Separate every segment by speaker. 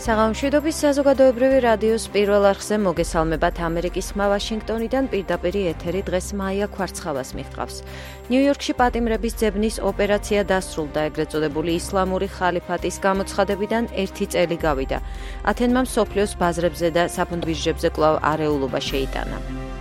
Speaker 1: საღამოშვიდობის საზოგადოებრივი რადიოს პირველ არხზე მოგესალმებათ ამერიკის ხმა ვაშინგტონიდან პირდაპირი ეთერი დღეს მაია ქვარცხავას მიჰყავს. ნიუ-იორკში პატიმრების ძებნის ოპერაცია დასრულდა, ეგრეთ წოდებული ისლამური ხალიფატის გამოცხადებიდან 1 წელი გავიდა. ათენმა მსოფლიოს ბაზრებზე და საფონდ ბირჟებზე კვლავ არეულობა შეიტანა.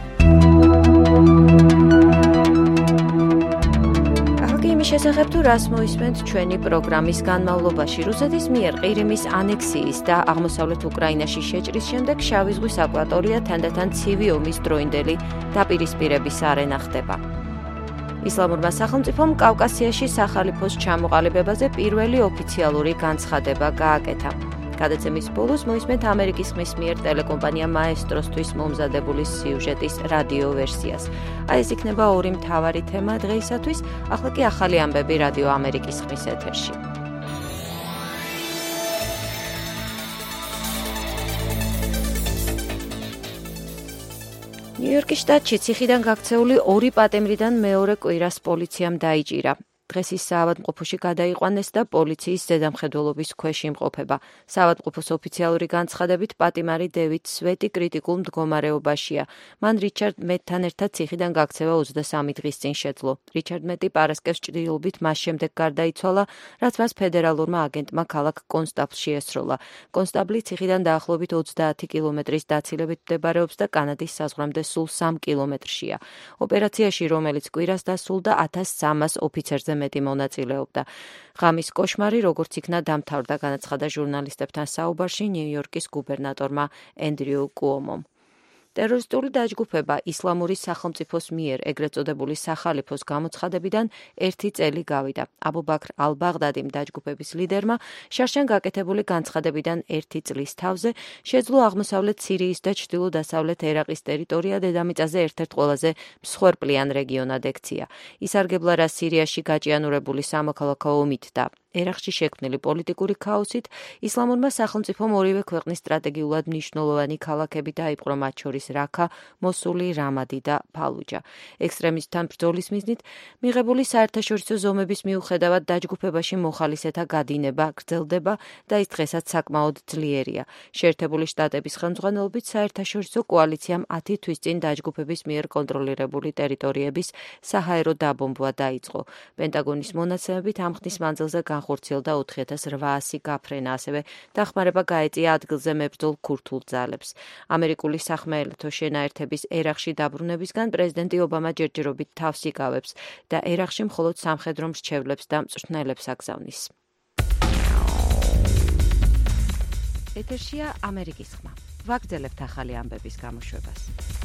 Speaker 1: იმის შესახებ თუ რას მოისმენთ ჩვენი პროგრამის განმავლობაში, რუსეთის მიერ ყირიმის ანექსიის და აღმოსავლეთ უკრაინაში შეჭრის შემდეგ შავი ზღვის აკვატორია თანდათან ცივი ომის დროინდელი დაპირისპირების არენა ხდება. ისლამურმა სახელმწიფომ კავკასიაში სახალიფოს ჩამოყალიბებაზე პირველი ოფიციალური განცხადება გააკეთა. გადაცემის ბოლოს მოისმენთ ამერიკის ხმის მიერ ტელეკომპანია მაესტროსთვის მომზადებული სიუჟეტის რადიო ვერსიას. აი ეს იქნება ორი მთავარი თემა დღეისათვის, ახლა კი ახალი ამბები რადიო ამერიკის ხმის ეთერში. ნიუ-იორკის შტატში ციხიდან გაქცეული 2 პატიმრიდან მეორე კვირას პოლიციამ დაიჭირა. დღეს ის საავადმყოფოში გადაიყვანეს და პოლიციის ზედამხედველობის ქვეშ იმყოფება. საავადმყოფოს ოფიციალური განცხადებით პატიმარი დევიდ სვეტი კრიტიკულ მდგომარეობაშია. მან რიჩარდ მეტთან ერთად ციხიდან გაქცევა 23 დღის წინ შეძლო. რიჩარდ მეტი პარასკევს ჭრილობით მას შემდეგ გარდაიცვალა, რაც მას ფედერალურმა აგენტმა ქალაქ კონსტაბლში ესროლა. კონსტაბლი ციხიდან დაახლოებით 30 კილომეტრის დაცილებით მდებარეობს და კანადის საზღვრამდე სულ 3 კილომეტრშია. ოპერაციაში, რომელიც კვირას დასრულდა, 1300 ოფიცერზე მეტი მონაწილეობდა. ღამის კოშმარი, როგორც იქნა დამთავრდა, განაცხადა ჟურნალისტებთან საუბარში ნიუ-იორკის გუბერნატორმა ენდრიუ კუომომ. ტერორისტული დაჯგუფება ისლამური სახელმწიფოს მიერ ეგრეთ წოდებული სახალიფოს გამოცხადებიდან 1 წელი გავიდა. აბუ ბაქრ ალ-ბაღდადის დაჯგუფების ლიდერმა შარშან გაკეთებული განცხადებიდან 1 წლის თავზე შეძლო აღმოსავლეთ სირიის და ჩრდილო-დასავლეთ ერაყის ტერიტორია დედამიწაზე ერთ-ერთ ყველაზე მსხვერპლიან რეგიონად ექცია. ისარგებლა რა სირიაში გაჭიანურებული სამოქალაქო ომით და ერაყში შექმნილი პოლიტიკური ქაოსით, ისლამურმა სახელმწიფომ ორივე ქვეყნის სტრატეგიულად მნიშვნელოვანი ქალაქები დაიპყრო, მათ შორის რაქა, მოსული, რამადი და ფალუჯა. ექსტრემისტთან ბრძოლის მიზნით მიღებული საერთაშორისო ზომების მიუხედავად დაჯგუფებაში მოხალისეთა გადინება გრძელდება და ის დღესაც საკმაოდ ძლიერია. შეერთებული შტატების ხელმძღვანელობით საერთაშორისო კოალიციამ 10 თვის წინ დაჯგუფების მიერ კონტროლირებული ტერიტორიების საჰაერო დაბომბვა დაიწყო. პენტაგონის მონაცემებით ამ ხნის მანძილზე განხორციელდა 4800 გაფრენა, ასევე დახმარება გაეწია ადგილზე მებრძოლ ქურთულ ძალებს. ამერიკული სახმელეთო შენაერთების ერაყში დაბრუნებისგან პრეზიდენტი ობამა ჯერჯერობით თავს იკავებს და ერაყში მხოლოდ სამხედრო მრჩევლებს და მწვრთნელებს აგზავნის. ეთერშია ამერიკის ხმა. ვაგრძელებთ ახალი ამბების გამოშვებას.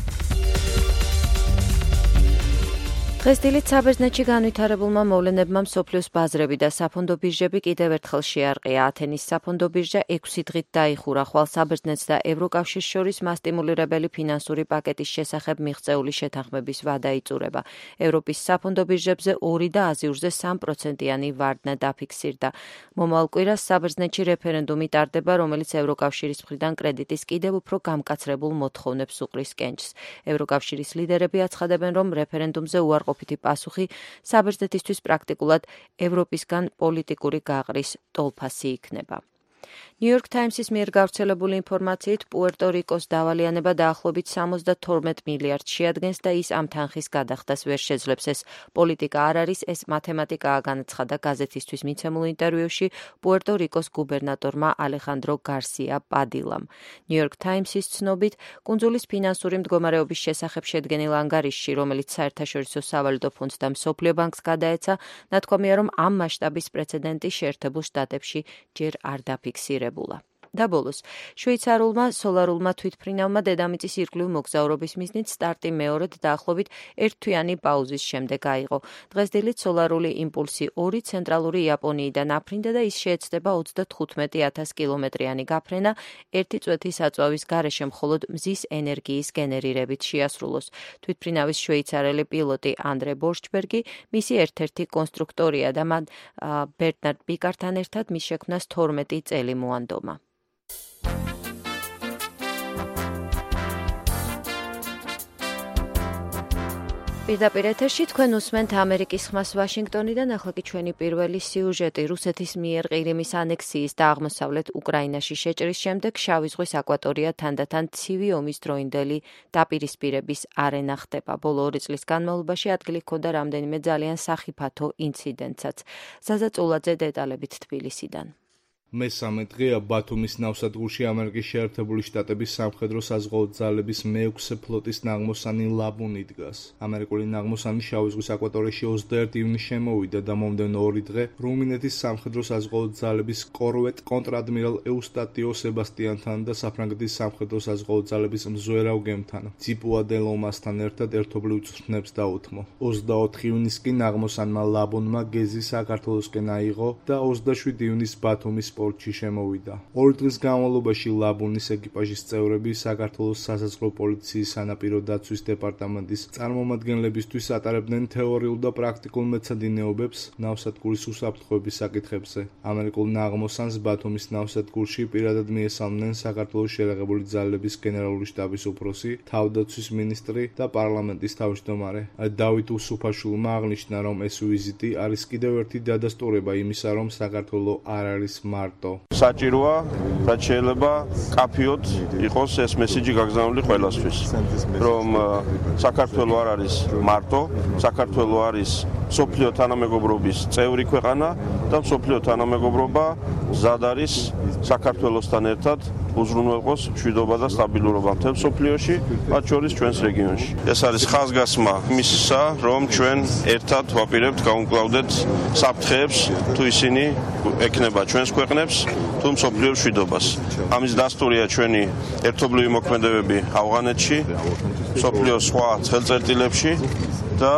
Speaker 1: დღეს დილით საბერძნეთში განვითარებულმა მოვლენებმა მსოფლიოს ბაზრები და საფონდო ბირჟები კიდევ ერთხელ შეარყია. ათენის საფონდო ბირჟა 6 დღით დაიხურა, ხვალ საბერძნეთს და ევროკავშირს შორის მასტიმულირებელი ფინანსური პაკეტის შესახებ მიღწეული შეთანხმების ვადა იწურება. ევროპის საფონდო ბირჟებზე 2 და აზიურზე 3%-იანი ვარდნა დაფიქსირდა. მომავალ კვირას საბერძნეთში რეფერენდუმი ტარდება, რომელიც ევროკავშირის მხრიდან კრედიტის კიდევ უფრო გამკაცრებულ მოთხოვნებს უყრის კენჭს. ევროკავშირის ლიდერები აცხადებენ, რომ რეფერენდუმზე უარყოფითი პასუხი საბერძნეთისთვის პრაქტიკულად ევროპისგან პოლიტიკური გაყრის ტოლფასი იქნება. ნიუ-იორკ ტაიმსის მიერ გავრცელებული ინფორმაციით, პუერტო-რიკოს დავალიანება დაახლოებით 72 მილიარდს შეადგენს და ის ამ თანხის გადახდას ვერ შეძლებს. ეს პოლიტიკა არ არის, ეს მათემატიკაა, განაცხადა გაზეთისთვის მიცემულ ინტერვიუში პუერტო-რიკოს გუბერნატორმა ალეხანდრო გარსია პადილამ. ნიუ-იორკ ტაიმსის ცნობით, კუნძულის ფინანსური მდგომარეობის შესახებ შედგენილ ანგარიშში, რომელიც საერთაშორისო სავალუტო ფონდს და მსოფლიო ბანკს გადაეცა, ნათქვამია, რომ ამ მასშტაბის პრეცედენტი შეერთებულ შტატებში ჯერ არ დაფიქსირებულა. და ბოლოს, შვეიცარულმა სოლარულმა თვითმფრინავმა დედამიწის ირგვლივ მოგზაურობის მიზნით სტარტი მეორედ დაახლოებით 1 თვიანი პაუზის შემდეგ აიღო. დღეს დილით სოლარული იმპულსი 2 ცენტრალური იაპონიიდან აფრინდა და ის შეეცდება 35,000 კილომეტრიანი გაფრენა 1 წვეთის აწვავის გარეშე მხოლოდ მზის ენერგიის გენერირებით შეასრულოს. თვითმფრინავის შვეიცარელი პილოტი ანდრე ბორშჩბერგი მისი ერთ-ერთი კონსტრუქტორია და მან ბერნარდ პიკართან ერთად მის შექმნას 12 წელი მოანდომა. პირდაპირ ეთერში თქვენ უსმენთ ამერიკის ხმას ვაშინგტონიდან, ახლა კი ჩვენი პირველი სიუჟეტი. რუსეთის მიერ ყირიმის ანექსიის და აღმოსავლეთ უკრაინაში შეჭრის შემდეგ შავი ზღვის აკვატორია თანდათან ცივი ომის დროინდელი დაპირისპირების არენა ხდება. ბოლო 2 წლის განმავლობაში ადგილი ჰქონდა რამდენიმე ძალიან სახიფათო ინციდენტსაც. ზაზა წულაძე დეტალებით თბილისიდან.
Speaker 2: მესამე დღეა ბათუმის ნავსადგურში ამერიკის შეერთებული შტატების სამხედრო საზღვაო ძალების მე-6 ფლოტის ნაღმოსანი ლაბუნი დგას. ამერიკული ნაღმოსანი შავი ზღვის აკვატორიაში 21 ივნისს შემოვიდა და მომდევნო 2 დღე რუმინეთის სამხედრო საზღვაო ძალების კორვეტ კონტრადმირალ ეუსტატიო სებასტიანთან და საფრანგეთის სამხედრო საზღვაო ძალების მზვერავ გემთან ძიპუა დე ლომასთან ერთად ერთობლივ წვრთნებს დაუთმო. 24 ივნისს კი ნაღმოსანმა ლაბუნმა გეზი საქართველოსკენ აიღო და 27 ივნისს ბათუმის პორტში შემოვიდა. 2 დღის განმავლობაში ლაბუნის ეკიპაჟის წევრები საქართველოს სასაზღვრო პოლიციის სანაპირო დაცვის დეპარტამენტის წარმომადგენლებისთვის ატარებდნენ თეორიულ და პრაქტიკულ მეცადინეობებს ნავსადგურის უსაფრთხოების საკითხებზე. ამერიკულ ნაღმოსანს ბათუმის ნავსადგურში პირადად მიესალმნენ საქართველოს შერაღებული ძალების გენერალური შტაბის უფროსი, თავდაცვის მინისტრი და პარლამენტის თავმჯდომარე. დავით უსუფაშვილმა აღნიშნა, რომ ეს ვიზიტი არის კიდევ ერთი დადასტურება იმისა, რომ საქართველო არ არის მარტო.
Speaker 3: საჭიროა, რაც შეიძლება კაფიოდ იყოს ეს მესიჯი გაგზავნილი ყველასთვის, რომ საქართველო არ არის მარტო, საქართველო არის მსოფლიო თანამეგობრობის წევრი ქვეყანა და მსოფლიო თანამეგობრობა მზად არის საქართველოსთან ერთად უზრუნველყოს მშვიდობა და სტაბილურობა მთელ მსოფლიოში, მათ შორის ჩვენს რეგიონში. ეს არის ხაზგასმა იმისა, რომ ჩვენ ერთად ვაპირებთ გავუმკლავდეთ საფრთხეებს, თუ ისინი ექნება ჩვენს ქვეყნებს, თუ მსოფლიო მშვიდობას. ამის დასტურია ჩვენი ერთობლივი მოქმედებები ავღანეთში, მსოფლიოს სხვა ცხელწერტილებში და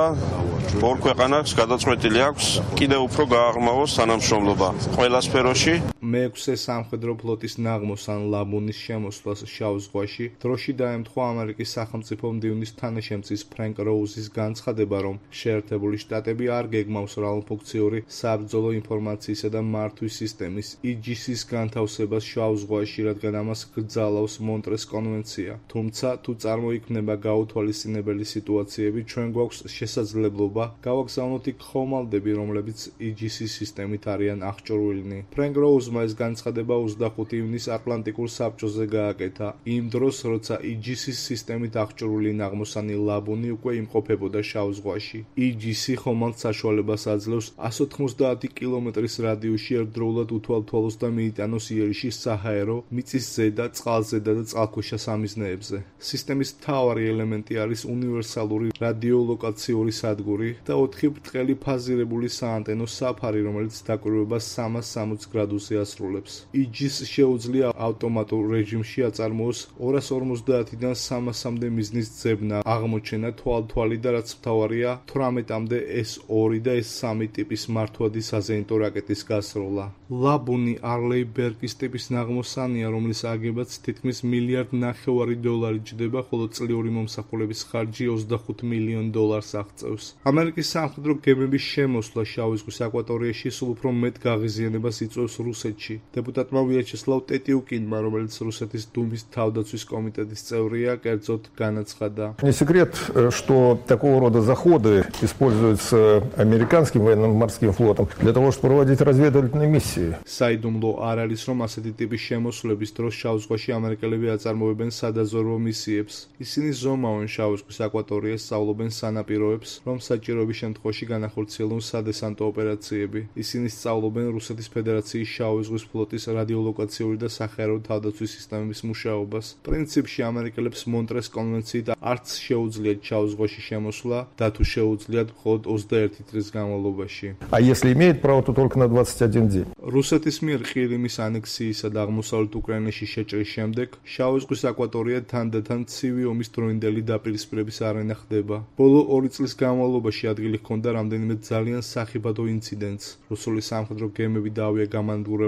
Speaker 3: ორ ქვეყანას გადაწყვეტილი აქვს კიდევ უფრო გააღრმავოს თანამშრომლობა ყველა სფეროში.
Speaker 2: მე-6 სამხედრო ფლოტის ნაღმოსან ლაბუნის შემოსვლას შავ ზღვაში დროში დაემთხვა ამერიკის სახელმწიფო მდივნის თანაშემწის ფრენკ როუზის განცხადება, რომ შეერთებული შტატები არ გეგმავს რალფუნქციური საბრძოლო ინფორმაციისა და მართვის სისტემის EGC-ის განთავსებას შავ ზღვაში, რადგან ამას გრძალავს მონტრეს კონვენცია. თუმცა, თუ წარმოიქმნება გაუთვალისწინებელი სიტუაციები, ჩვენ გვაქვს შესაძლებლობა გავაგზავნოთ იქ ხომალდები, რომლებიც EGC სისტემით არიან აღჭურვილნი. ფრენკ როუზმა ეს განცხადება 25 ივნისს ატლანტიკურ საბჭოზე გააკეთა, იმ დროს, როცა EGC სისტემით აღჭურვილი ნაღმოსანი ლაბუნი უკვე იმყოფებოდა შავ ზღვაში. EGC ხომალდ საშუალებას აძლევს 190 კილომეტრის რადიუსში ერთდროულად უთვალთვალოს და მიიტანოს იერიში საჰაერო, მიწისზედა, წყალზედა და წყალქვეშა სამიზნეებზე. სისტემის მთავარი ელემენტი არის უნივერსალური რადიოლოკაციური სადგური და 4 ბრტყელი ფაზირებული საანტენო საფარი, რომელიც დაკვირვებას 360 გრადუსზე ასრულებს. EGC შეუძლია ავტომატურ რეჟიმში აწარმოოს 250-დან 300-მდე მიზნის ძებნა, აღმოჩენა, თვალთვალი და რაც მთავარია 18-მდე S2 და S3 ტიპის მართვადი საზეიმტო რაკეტის გასროლა. ლაბუნი არლეიბერგის ტიპის ნაღმოსანია, რომლის აგებაც თითქმის $1.5 მილიარდი ჯდება, ხოლო წლიური მომსახურების ხარჯი $25 მილიონ აღწევს. ამერიკის სამხედრო გემების შემოსვლა შავი ზღვის აკვატორიაში სულ უფრო მეტ გაღიზიანებას იწვევს რუსეთში. დეპუტატმა ვიაჩესლავ ტეტიუკინმა, რომელიც რუსეთის დუმის თავდაცვის კომიტეტის წევრია, კერძოდ განაცხადა.
Speaker 4: Не секрет, что такого рода заходы используются американским военно-морским флотом для того, чтобы проводить разведывательные миссии.
Speaker 2: საიდუმლო არ არის, რომ ასეთი ტიპის შემოსვლების დროს შავ ზღვაში ამერიკელები აწარმოებენ სადაზვერვო მისიებს. ისინი ზომავენ შავ ზღვის აკვატორიას, სწავლობენ სანაპიროებს, რომ საჭიროების შემთხვევაში განახორციელონ სადესანტო ოპერაციები. ისინი სწავლობენ რუსეთის ფედერაციის შავი ზღვის ფლოტის რადიოლოკაციური და საჰაერო თავდაცვის სისტემების მუშაობას. პრინციპში ამერიკელებს მონტრეს კონვენციით არც შეუძლიათ შავ ზღვაში შემოსვლა და თუ შეუძლიათ მხოლოდ 21 დღის განმავლობაში.
Speaker 4: А если имеет право, то только на 21 день.
Speaker 2: რუსეთის მიერ ყირიმის ანექსიისა და აღმოსავლეთ უკრაინაში შეჭრის შემდეგ შავი ზღვის აკვატორია თანდათან ცივი ომის დროინდელი დაპირისპირების არენა ხდება. ბოლო 2 წლის განმავლობაში ადგილი ჰქონდა რამდენიმე ძალიან სახიფათო ინციდენტს. რუსული სამხედრო გემები და ავიაგამანადგურებლები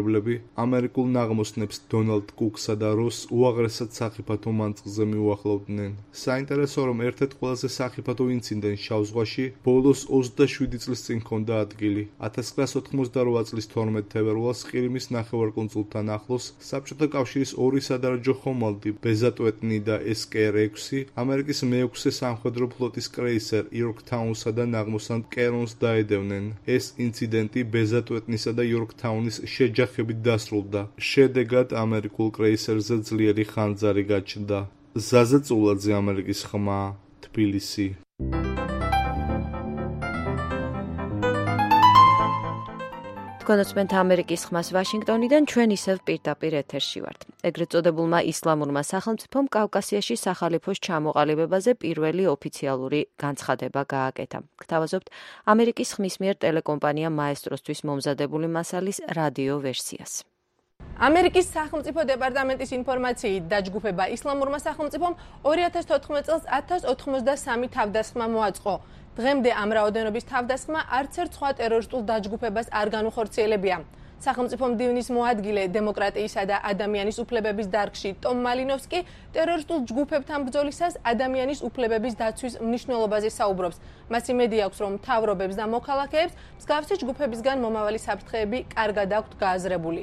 Speaker 2: მაჩვენებლები ამერიკულ ნაღმოსნებს დონალდ კუკსა და როს უაღრესად სახიფათო მანძილზე მიუახლოვდნენ. საინტერესო რომ ერთ-ერთ ყველაზე სახიფათო ინციდენტს შავ ზღვაში ბოლოს 27 წლის წინ ჰქონდა ადგილი. 1988 წლის 12 თებერვალს ყირიმის ნახევარკუნძულთან ახლოს საბჭოთა კავშირის ორი სადარაჯო ხომალდი ბეზატვეტნი და SK-6 ამერიკის მეექვსე სამხედრო ფლოტის კრეისერ იორკთაუნსა და ნაღმოსან კერონს დაედევნენ. ეს ინციდენტი ბეზატვეტნისა და იორკთაუნის შეჯახებით დასრულდა. შედეგად ამერიკულ კრეისერზე ძლიერი ხანძარი გაჩნდა. ზაზა წულაძე, ამერიკის ხმა, თბილისი.
Speaker 1: გონოცმენთ ამერიკის ხმას ვაშინგტონიდან ჩვენ ისევ პირდაპირ ეთერში ვართ. ეგრეთ წოდებულმა ისლამურმა სახელმწიფომ კავკასიაში სახალიფოს ჩამოყალიბებაზე პირველი ოფიციალური განცხადება გააკეთა. გთავაზობთ ამერიკის ხმის მიერ ტელეკომპანია მაესტროსთვის მომზადებული მასალის რადიო ვერსიას.
Speaker 5: ამერიკის სახელმწიფო დეპარტამენტის ინფორმაციით დაჯგუფება ისლამურმა სახელმწიფომ 2014 წელს 1083 თავდასხმა მოაწყო. დღემდე ამ რაოდენობის თავდასხმა არც ერთ სხვა ტერორისტულ დაჯგუფებას არ განუხორციელებია. სახელმწიფო მდივნის მოადგილე დემოკრატიისა და ადამიანის უფლებების დარგში ტომ მალინოვსკი ტერორისტულ ჯგუფებთან ბრძოლისას ადამიანის უფლებების დაცვის მნიშვნელობაზე საუბრობს. მას იმედი აქვს, რომ მთავრობებს და მოქალაქეებს მსგავსი ჯგუფებისგან მომავალი საფრთხეები კარგად აქვთ გააზრებული.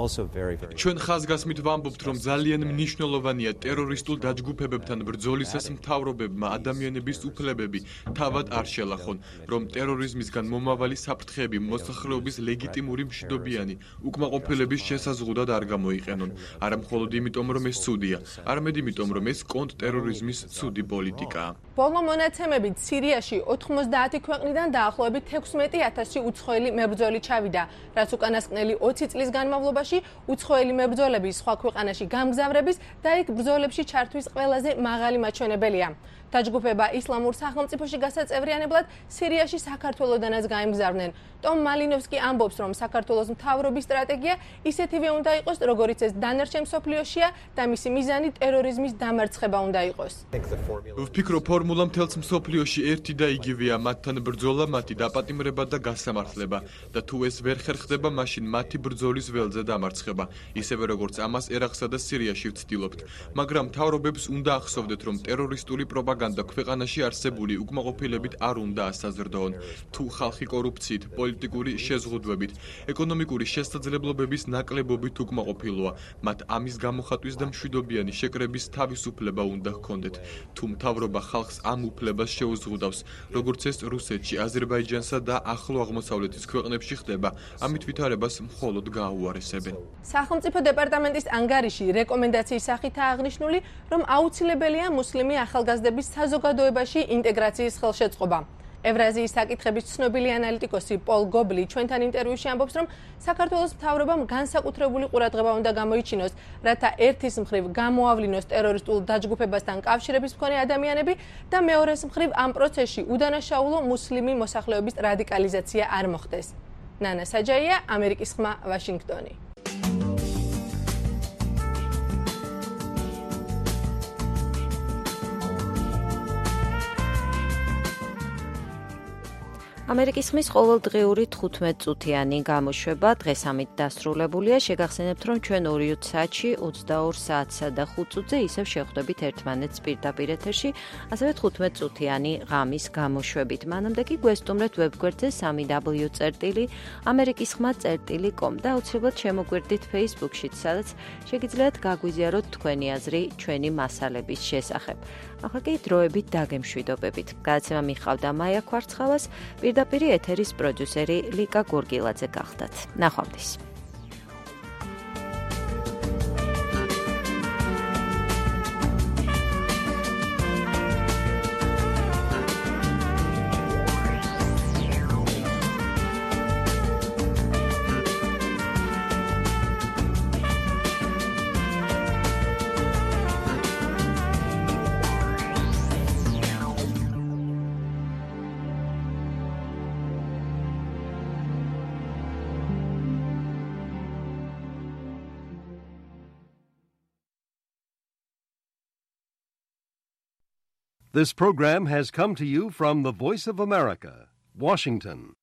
Speaker 6: ჩვენ ხაზგასმით ვამბობთ, რომ ძალიან მნიშვნელოვანია ტერორისტულ დაჯგუფებებთან ბრძოლისას მთავრობებმა ადამიანების უფლებები თავად არ შელახონ, რომ ტერორიზმისგან მომავალი საფრთხეები მოსახლეობის ლეგიტიმური მშვიდობიანი უკმაყოფილების შესაზღუდად არ გამოიყენონ. არა მხოლოდ იმიტომ, რომ ეს ცუდია, არამედ იმიტომ, რომ ეს კონტრტერორიზმის ცუდი პოლიტიკაა.
Speaker 5: ბოლო მონაცემებით სირიაში 90 ქვეყნიდან დაახლოებით 16,000 უცხოელი მებრძოლი ჩავიდა, რაც უკანასკნელი 20 წლის განმავლობაში უცხოელი მებრძოლების სხვა ქვეყანაში გამგზავრების და იქ ბრძოლებში ჩართვის ყველაზე მაღალი მაჩვენებელია. დაჯგუფება ისლამურ სახელმწიფოში გასაწევრიანებლად სირიაში საქართველოდანაც გაემგზავრნენ. ტომ მალინოვსკი ამბობს, რომ საქართველოს მთავრობის სტრატეგია ისეთივე უნდა იყოს, როგორიც ეს დანარჩენ მსოფლიოშია და მისი მიზანი ტერორიზმის დამარცხება უნდა იყოს.
Speaker 6: ვფიქრობ, ფორმულა მთელს მსოფლიოში ერთი და იგივეა, მათთან ბრძოლა, მათი დაპატიმრება და გასამართლება და თუ ეს ვერ ხერხდება, მაშინ მათი ბრძოლის ველზე დამარცხება, ისევე როგორც ამას ერაყსა და სირიაში ვცდილობთ. მაგრამ მთავრობებს უნდა ახსოვდეთ, რომ ტერორისტული პროპაგანდა ქვეყანაში არსებული უკმაყოფილებით არ უნდა ასაზრდოონ. თუ ხალხი კორუფციით, პოლიტიკური შეზღუდვებით, ეკონომიკური შესაძლებლობების ნაკლებობით უკმაყოფილოა, მათ ამის გამოხატვის და მშვიდობიანი შეკრების თავისუფლება უნდა ჰქონდეთ. თუ მთავრობა ხალხს ამ უფლებას შეუზღუდავს, როგორც ეს რუსეთში, აზერბაიჯანსა და ახლო აღმოსავლეთის ქვეყნებში ხდება, ამით ვითარებას მხოლოდ გააუარესებენ.
Speaker 5: სახელმწიფო დეპარტამენტის ანგარიში რეკომენდაციის სახითაა აღნიშნული, რომ აუცილებელია მუსლიმი ახალგაზრდების საზოგადოებაში ინტეგრაციის ხელშეწყობა. ევრაზიის საკითხების ცნობილი ანალიტიკოსი პოლ გობლი ჩვენთან ინტერვიუში ამბობს, რომ საქართველოს მთავრობამ განსაკუთრებული ყურადღება უნდა გამოიჩინოს, რათა ერთის მხრივ გამოავლინოს ტერორისტულ დაჯგუფებასთან კავშირების მქონე ადამიანები და მეორეს მხრივ ამ პროცესში უდანაშაულო მუსლიმი მოსახლეობის რადიკალიზაცია არ მოხდეს. ნანა საჯაია, ამერიკის ხმა, ვაშინგტონი.
Speaker 1: ამერიკის ხმის ყოველდღიური 15 წუთიანი გამოშვება დღეს ამით დასრულებულია. შეგახსენებთ, რომ ჩვენ 2 საათში 22 საათსა და 5 წუთზე ისევ შევხვდებით ერთმანეთს პირდაპირ ეთერში, ასევე 15 წუთიანი ღამის გამოშვებით. მანამდე კი გვესტუმრეთ ვებგვერდზე www.amerikiskhma.com და აუცილებლად შემოგვერდით Facebook-შიც, სადაც შეგიძლიათ გაგვიზიაროთ თქვენი აზრი ჩვენი მასალების შესახებ. ახლა კი დროებით დაგემშვიდობებით. გადაცემა მიხავდა მაია ქვარცხავას, პირდაპირ ეთერის პროდიუსერი ლიკა გორგილაძე გახდათ. ნახვამდის.
Speaker 7: This program has come to you from the Voice of America, Washington.